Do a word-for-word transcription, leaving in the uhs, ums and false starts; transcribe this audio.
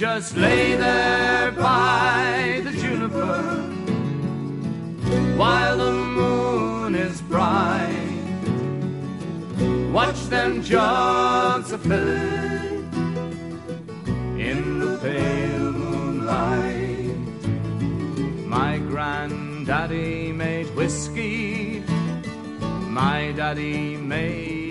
just lay there by the juniper while the moon is bright. Watch them jugs a filling in the pale moonlight. My granddaddy made whiskey, my daddy made